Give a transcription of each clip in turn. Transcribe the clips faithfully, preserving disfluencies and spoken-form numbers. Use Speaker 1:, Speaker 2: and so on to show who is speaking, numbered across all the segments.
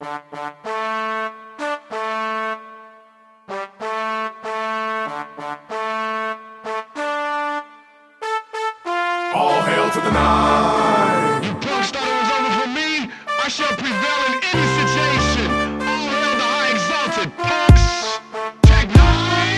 Speaker 1: All hail to the nine.
Speaker 2: Once that it was over for me, I shall prevail in any situation. All hail the high exalted punks. Tech nine.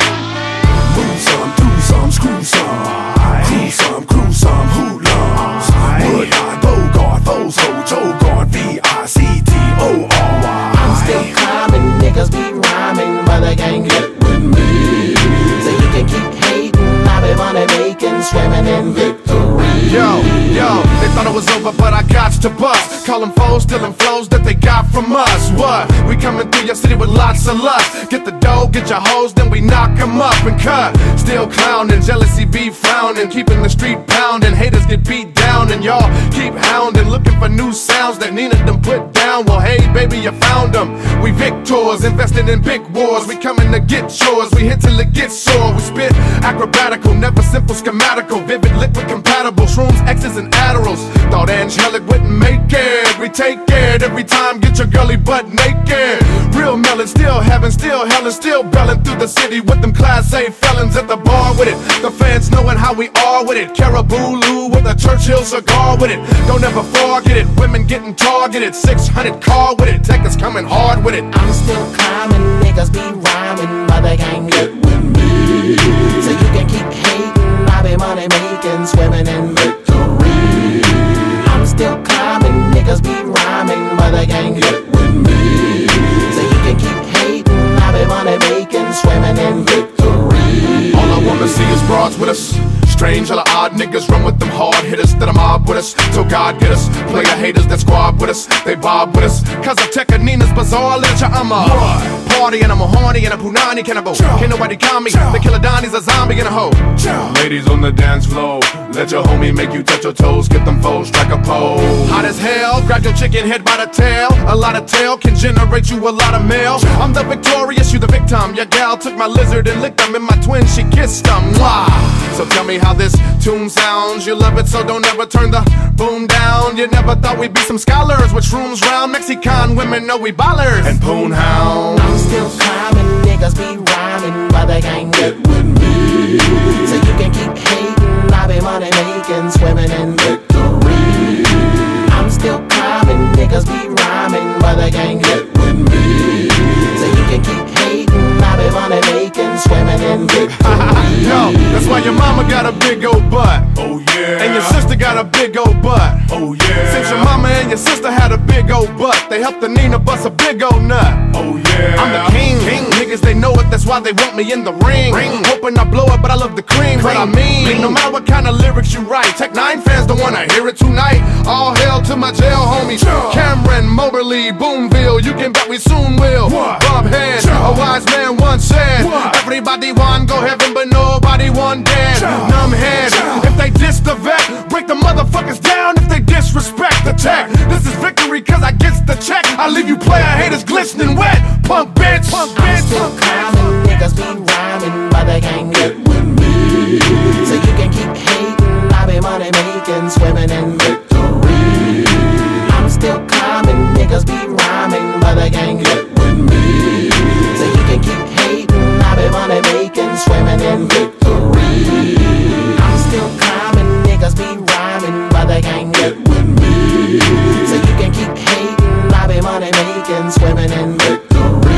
Speaker 1: Move some, do some, screw some. Crew some, crew some, hoodlums. Woodline, Bogart, foes, ho, Joe Guard, V I C T O R Y.
Speaker 3: I'm still climbing, niggas be rhyming, but they can't get with me. So you can keep hating, I be money making, swimming in victory.
Speaker 1: Yo, yo, they thought it was over, but I got to bust. Call them foes, stealing flows that they got from us. What? We coming through your city with lots of lust. Get the dough, get your hoes, then we knock them up and cut. Still clowning, jealousy be frowning, keeping the street pounding. Haters get beat down, and y'all keep hounding, looking for new sounds that Nina done put down. Well, hey, baby, you found them. We victors, invested in big wars. We coming to get yours. We hit till it gets sore. We spit acrobatical, never simple, schematical, vivid, liquid, compatible. Shrooms, X's, and Adderalls. Thought angelic wouldn't make it. We take it every time, get your girly butt naked. Real melon, still heaven, still hell, and still belling through the city with them class A felons at the bar with it. The fans knowing how we are with it. Caribou Lou with a Churchill cigar with it. Don't ever forget it. Women getting targeted. six hundred car with it. Tech is coming hard with it.
Speaker 3: I'm still climbing, niggas be rhyming, but they can't get with me. So you can keep hating, I be money making, swimming in victory. I'm still climbing, niggas be rhyming, but they can't get with me. So you can keep hating, I be money making, swimming in victory.
Speaker 1: All I wanna see is broads with us. Strange, hella odd niggas run with them hard hitters that I'm mob with us till God get us. Player haters that squad with us, they bob with us. Cause I tech a Nina's Bazaar literature, I'm a party and I'm a horny and a punani cannibal. Can't nobody calm me, the killer Donnie's a zombie and a hoe. Ladies on the dance floor, let your homie make you touch your toes. Get them foes, strike a pose. Hot as hell, grab your chicken head by the tail. A lot of tail can generate you a lot of mail. I'm the victorious, you the victim. Your gal took my lizard and licked them, and my twin, she kissed them. Mwah. So tell me how this tune sounds. You love it, so don't ever turn the boom down. You never thought we'd be some scholars with shrooms round. Mexican women know we ballers and poon hounds.
Speaker 3: I'm still climbing, niggas be rhyming, but they can't get with me. So you can keep hating, I be money making, swimming in victory. I'm still climbing, niggas be rhyming, but they can't get with me. So you can keep hating, I be money making, swimming in victory.
Speaker 1: Yo, that's why your mama got a big old butt. Oh yeah. And your sister got a big old butt. Oh yeah. Since your mama and your sister had a big old butt, they helped the Nina bust a big old nut. Oh yeah. I'm the king. king. Niggas, they know it, that's why they want me in the ring. ring. Hoping I blow it, but I love the cream. But I mean, no matter what kind of lyrics you write, Tech nine fans don't wanna hear it tonight. All hail to my jail homies, Cameron, Moberly, Boomville. You can bet we soon will. What? Bob Head, a wise man once said, what? Everybody want go heaven, but nobody want dead. Numb head, if they diss the vet, break the motherfuckers down if they disrespect the tech. This is victory cause I gets the check. I leave you player haters glistening wet. Punk bitch, punk bitch.
Speaker 3: I'm still climbing, niggas be rhyming, but they can't get with me. So you can keep hating, I be money making, swimming in victory. I'm still climbing, niggas be rhyming, but they can't get with me. So you can keep hating, I be money making, swimming in victory. I'm still climbing, niggas be rhyming, but they can't get with me. So you can keep hating, I be money making, swimming in victory.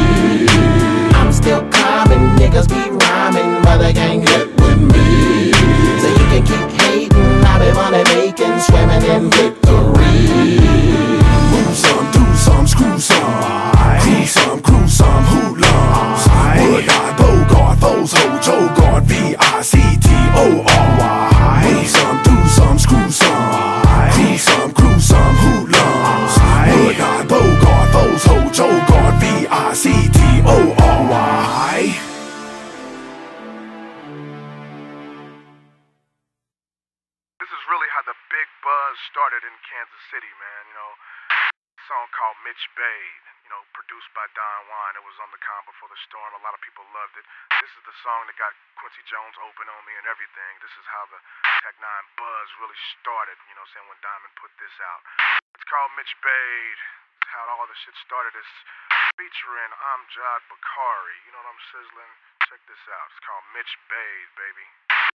Speaker 3: I'm still climbing, niggas be rhyming, but they can't get with me. So you can keep hating, I be money making, swimming in victory.
Speaker 1: Move some, do some, screw some. Crew some, crew some, hoodlums. Woodline, Bogart, foes, ho, Joe Guard, V I C T O R Y. Move some, do some, screw some. Crew some, crew some, hoodlums. Woodline, Bogart, foes, ho, Joe Guard, V I C T O R Y.
Speaker 4: This is really how the big buzz started in Kansas City, man. You know, a song called Mitch Bade, you know, produced by Don Juan. It was on the Calm Before the Storm. A lot of people loved it. This is the song that got Quincy Jones open on me and everything. This is how the Tech nine buzz really started, you know what I'm saying, when Diamond put this out. It's called Mitch Bade. how all the shit started. It's featuring Amjad Bakari. You know what I'm sizzling? Check this out. It's called Mitch Bade, baby.